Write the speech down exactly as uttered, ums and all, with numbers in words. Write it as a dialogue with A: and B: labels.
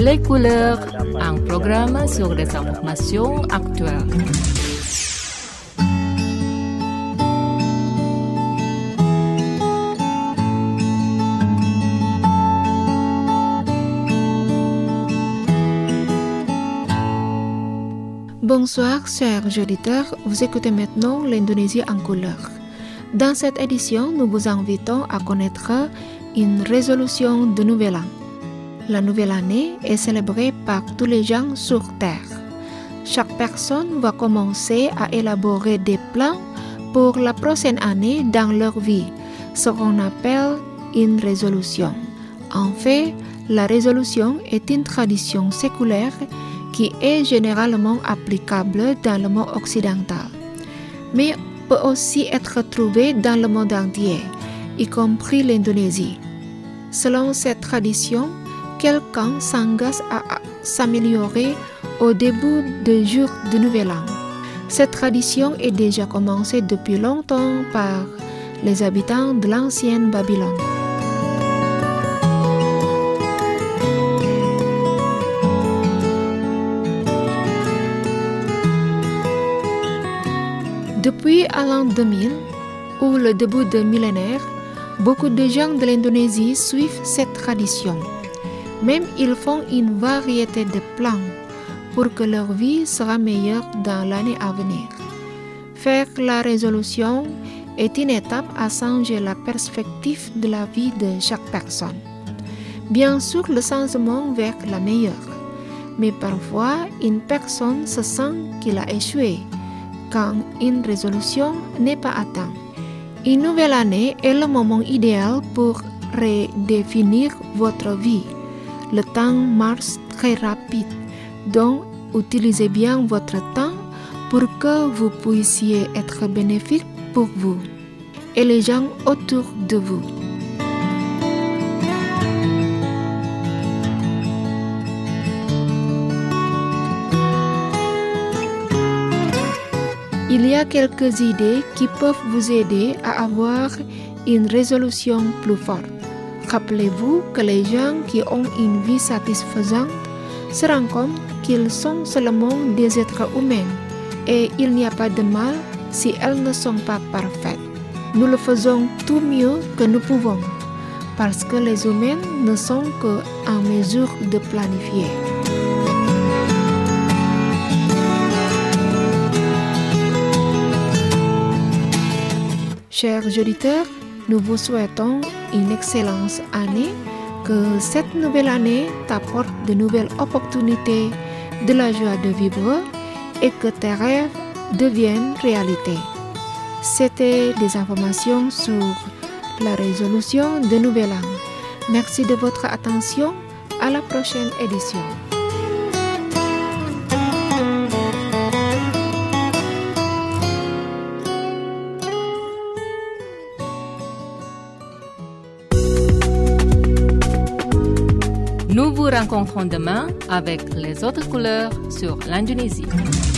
A: Les couleurs, un programme sur les informations actuelles.
B: Bonsoir, chers auditeurs. Vous écoutez maintenant l'Indonésie en couleurs. Dans cette édition, nous vous invitons à connaître une résolution de Nouvel An. La nouvelle année est célébrée par tous les gens sur Terre. Chaque personne va commencer à élaborer des plans pour la prochaine année dans leur vie, ce qu'on appelle une résolution. En fait, la résolution est une tradition séculaire qui est généralement applicable dans le monde occidental, mais peut aussi être trouvée dans le monde entier, y compris l'Indonésie. Selon cette tradition, quelqu'un s'engage à s'améliorer au début du jour de Nouvel An. Cette tradition est déjà commencée depuis longtemps par les habitants de l'ancienne Babylone. Depuis l'an deux mille, ou le début du millénaire, beaucoup de gens de l'Indonésie suivent cette tradition. Même ils font une variété de plans pour que leur vie sera meilleure dans l'année à venir. Faire la résolution est une étape à changer la perspective de la vie de chaque personne. Bien sûr, le changement vers la meilleure, mais parfois une personne se sent qu'il a échoué quand une résolution n'est pas atteinte. Une nouvelle année est le moment idéal pour redéfinir votre vie. Le temps marche très rapide, donc utilisez bien votre temps pour que vous puissiez être bénéfique pour vous et les gens autour de vous. Il y a quelques idées qui peuvent vous aider à avoir une résolution plus forte. Rappelez-vous que les gens qui ont une vie satisfaisante se rendent compte qu'ils sont seulement des êtres humains et il n'y a pas de mal si elles ne sont pas parfaites. Nous le faisons tout mieux que nous pouvons parce que les humains ne sont qu'en mesure de planifier. Chers auditeurs, nous vous souhaitons une excellente année, que cette nouvelle année t'apporte de nouvelles opportunités, de la joie de vivre et que tes rêves deviennent réalité. C'était des informations sur la résolution de Nouvel An. Merci de votre attention. À la prochaine édition.
A: Nous vous rencontrons demain avec les autres couleurs sur l'Indonésie.